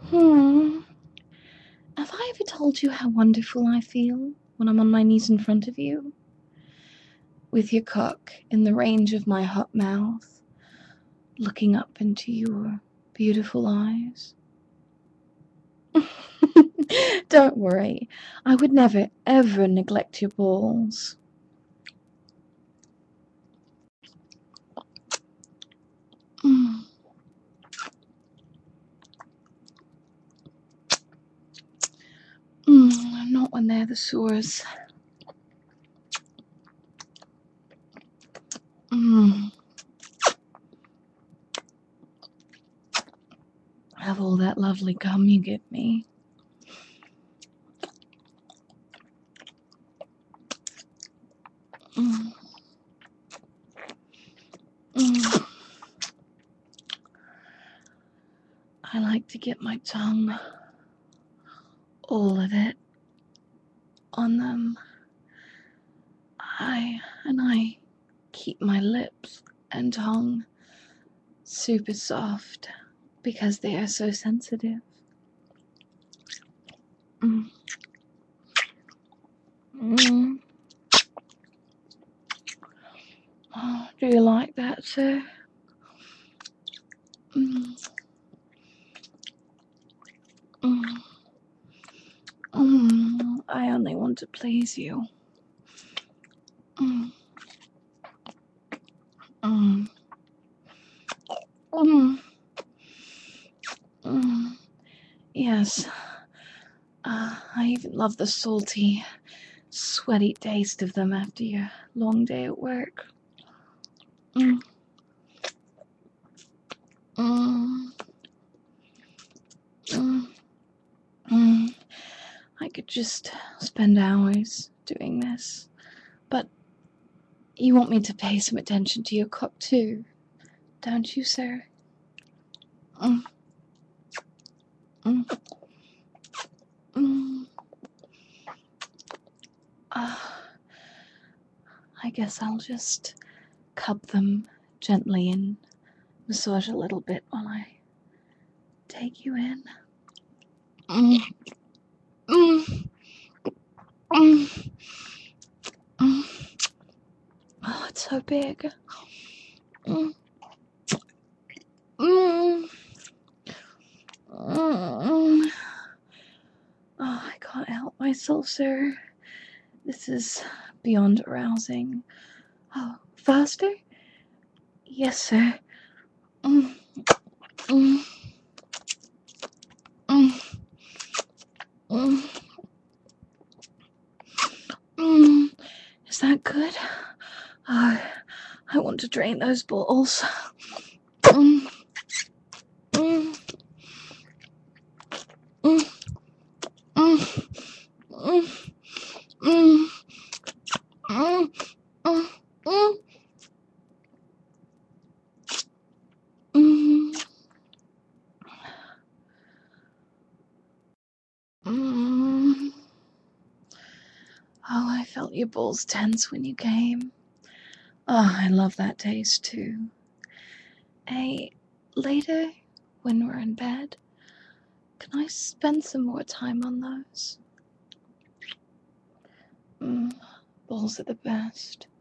Hmm. Have I ever told you how wonderful I feel when I'm on my knees in front of you? With your cock in the range of my hot mouth, looking up into your beautiful eyes. Don't worry, I would never ever neglect your balls. Mm. Not when they're the sores. Have all that lovely gum you give me. Mm. Mm. I like to get my tongue, all of it, on them. I keep my lips and tongue super soft because they are so sensitive. Mm. Mm. Oh, do you like that, sir? Mm. Mm. I only want to please you. Mm. Mm. Mm. Mm. Yes. I even love the salty, sweaty taste of them after your long day at work. Mm. Mm. Mm. Mm. I could just spend hours doing this. But you want me to pay some attention to your cock too, don't you, sir? Mm. Mm. Mm. Uh, I guess I'll just cup them gently and massage a little bit while I take you in. Mm. Mm. Mm. Mm. Oh, it's so big. Mm. Mm. Mm. Oh, I can't help myself, sir. This is beyond arousing. Oh, faster? Yes, sir. Mm. Mm. Mm. Mm. Mm. Is that good? Oh, I want to drain those balls. Mm. Mm. Mm. Mm. Mm. Mm. Mm. Mm. Mm. Mm. Mm. Oh, I felt your balls tense when you came. Oh, I love that taste too. Hey, later, when we're in bed, can I spend some more time on those? Mm, balls are the best.